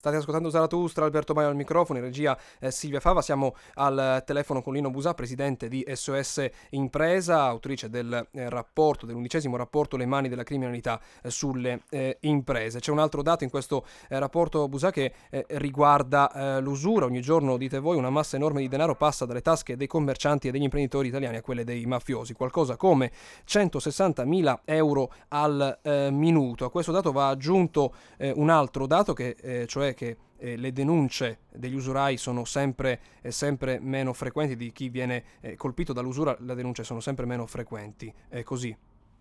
State ascoltando Zarathustra, Alberto Maio al microfono, in regia Silvia Fava. Siamo al telefono con Lino Busà, presidente di SOS Impresa, autrice del rapporto, dell'11° rapporto Le mani della criminalità sulle imprese. C'è un altro dato in questo rapporto, Busà, che riguarda l'usura. Ogni giorno, dite voi, una massa enorme di denaro passa dalle tasche dei commercianti e degli imprenditori italiani a quelle dei mafiosi, qualcosa come 160.000 euro al minuto. A questo dato va aggiunto un altro dato, cioè che le denunce degli usurai sono sempre meno frequenti, di chi viene colpito dall'usura. Le denunce sono sempre meno frequenti, è così?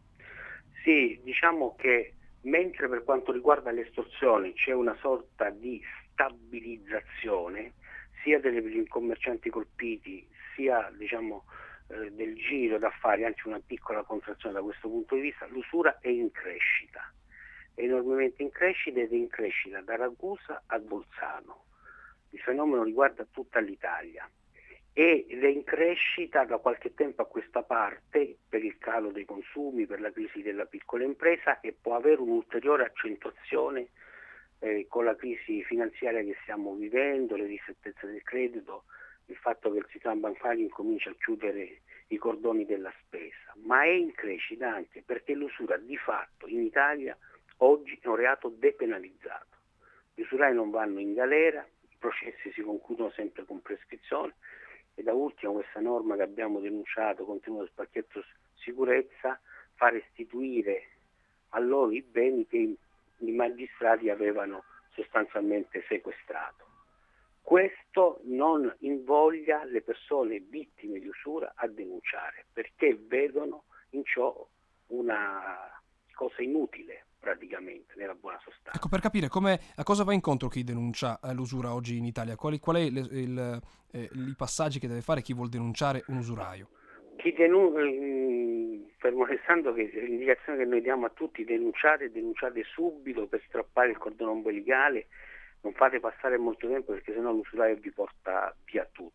Sì, diciamo che mentre per quanto riguarda le estorsioni c'è una sorta di stabilizzazione sia dei commercianti colpiti sia del giro d'affari, anzi una piccola contrazione da questo punto di vista, l'usura è in crescita. È enormemente in crescita ed è in crescita da Ragusa a Bolzano. Il fenomeno riguarda tutta l'Italia ed è in crescita da qualche tempo a questa parte per il calo dei consumi, per la crisi della piccola impresa, e può avere un'ulteriore accentuazione con la crisi finanziaria che stiamo vivendo, le ristrettezze del credito, il fatto che il sistema bancario incomincia a chiudere i cordoni della spesa, ma è in crescita anche perché l'usura di fatto in Italia oggi è un reato depenalizzato. Gli usurai non vanno in galera, i processi si concludono sempre con prescrizione e da ultimo questa norma che abbiamo denunciato, contenuta nel pacchetto sicurezza, fa restituire a loro i beni che i magistrati avevano sostanzialmente sequestrato. Questo non invoglia le persone vittime di usura a denunciare, perché vedono in ciò una cosa inutile praticamente, nella buona sostanza. Ecco, per capire a cosa va incontro chi denuncia l'usura oggi in Italia, qual è i passaggi che deve fare chi vuol denunciare un usuraio? Fermo restando che l'indicazione che noi diamo a tutti: denunciate subito per strappare il cordone ombelicale, non fate passare molto tempo perché sennò l'usuraio vi porta via tutto.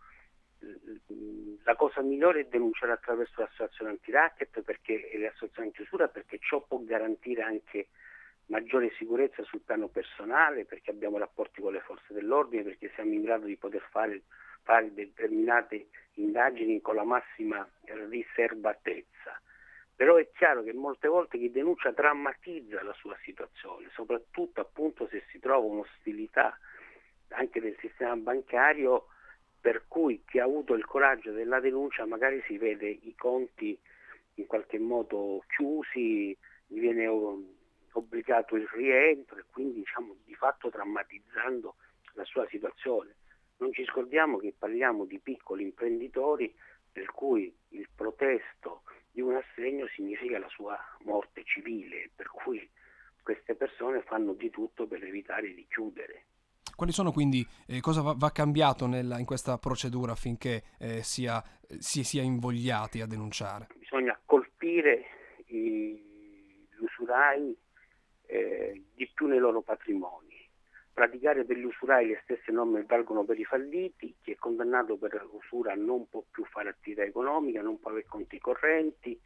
La cosa migliore è denunciare attraverso l'associazione antiracket e le associazioni antiusura, perché ciò può garantire anche maggiore sicurezza sul piano personale, perché abbiamo rapporti con le forze dell'ordine, perché siamo in grado di poter fare determinate indagini con la massima riservatezza. Però è chiaro che molte volte chi denuncia drammatizza la sua situazione, soprattutto appunto se si trova un'ostilità anche del sistema bancario, per cui chi ha avuto il coraggio della denuncia magari si vede i conti in qualche modo chiusi, gli viene obbligato il rientro e quindi di fatto drammatizzando la sua situazione. Non ci scordiamo che parliamo di piccoli imprenditori per cui il protesto di un assegno significa la sua morte civile, per cui queste persone fanno di tutto per evitare di chiudere. Quali sono quindi, cosa va cambiato in questa procedura affinché si sia invogliati a denunciare? Bisogna colpire gli usurai di più nei loro patrimoni, praticare per gli usurai le stesse norme che valgono per i falliti. Chi è condannato per usura non può più fare attività economica, non può avere conti correnti,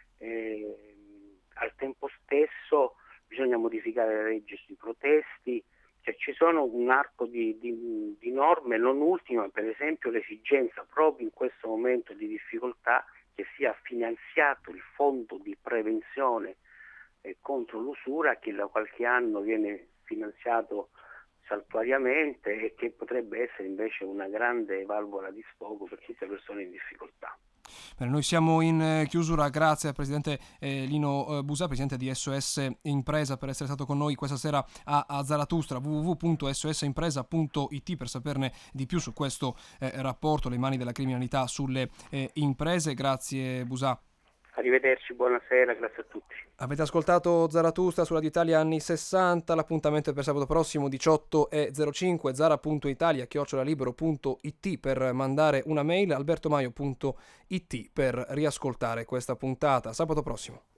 al tempo stesso bisogna modificare le leggi sui protesti. Ci sono un arco di norme, non ultima per esempio l'esigenza proprio in questo momento di difficoltà che sia finanziato il fondo di prevenzione contro l'usura, che da qualche anno viene finanziato saltuariamente e che potrebbe essere invece una grande valvola di sfogo per tutte le persone in difficoltà. Bene, noi siamo in chiusura. Grazie al presidente Lino Busà, presidente di SOS Impresa, per essere stato con noi questa sera a Zarathustra. www.sosimpresa.it per saperne di più su questo rapporto, Le mani della criminalità sulle imprese. Grazie Busà. Arrivederci, buonasera, grazie a tutti. Avete ascoltato Zarathustra su Radio Italia anni 60. L'appuntamento è per sabato prossimo 18:05. zara.italia@libero.it per mandare una mail, albertomaio.it per riascoltare questa puntata. Sabato prossimo.